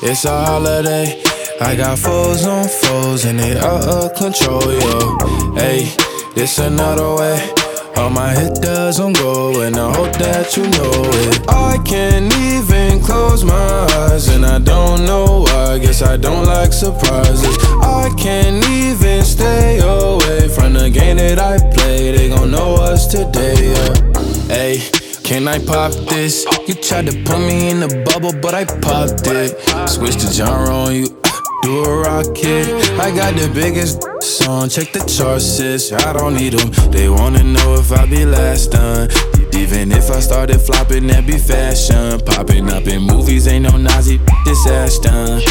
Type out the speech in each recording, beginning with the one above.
it's a holiday. I got foes on foes and they out of control, yo. Hey, this another way. All my hitters on go and I hope that you know it. I can't even close my eyes and I don't know why. Guess I don't like surprises. I can't even stay away from the game that I play. They gon' know us today, yeah. Hey, can I pop this? You tried to put me in the bubble, but I popped it. Switch the genre on you, do a rocket. I got the biggest song, check the charts, sis. I don't need them. They wanna know if I be last done. Even if I started flopping, that be fashion. Popping up in movies, ain't no Nazi, this Ashton.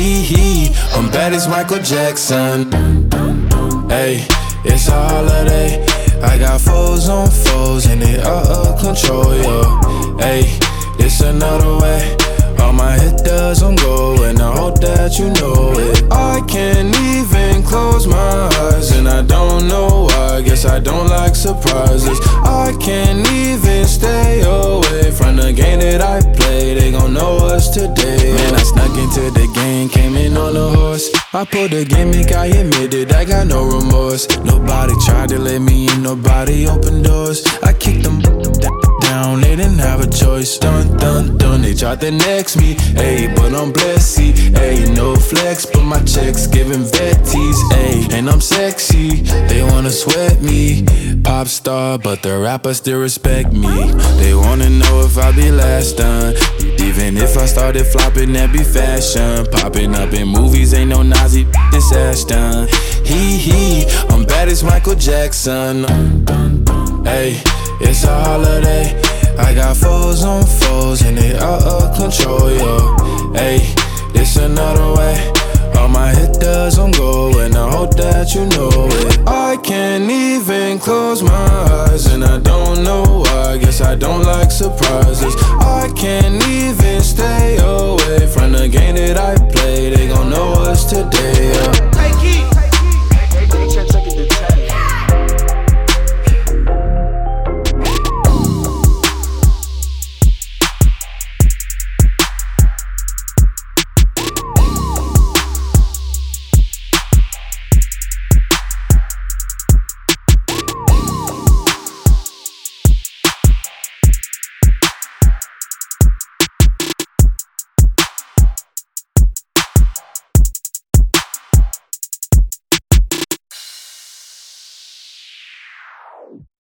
I'm bad as Michael Jackson. Hey, it's a holiday. I got foes on foes and they out of control, yo. Hey, it's another way. All my hitters on go and I hope that you know it. I can't even close my eyes and I don't know why. Guess I don't like surprises. I can't even stay away from the game that I play. They gon' know us today. Man, I snuck into the game, came in on a horse. I pulled the gimmick, I admitted I got no remorse. Nobody tried to let me in, nobody opened doors. I kicked them down, they didn't have a choice. Dun, dun, dun, they tried to next me. Ayy, but I'm blessed, see. Ayy, no flex, but my checks giving vetties. Ayy, and I'm sexy, they wanna sweat me. Pop star, but the rappers still respect me. They wanna know if I be last done. Even if I started flopping, that be fashion. Popping up in movies, ain't no Nazi, this Ashton. I'm bad as Michael Jackson. Hey, it's a holiday. I got foes on foes and they out of control, yo. Hey, this another way. All my hitters on go and I hope that you know it. I can't even close my eyes and I don't know why. Guess I don't like surprises. I can't even stay away from the game that I play. They gon' know us today, yeah.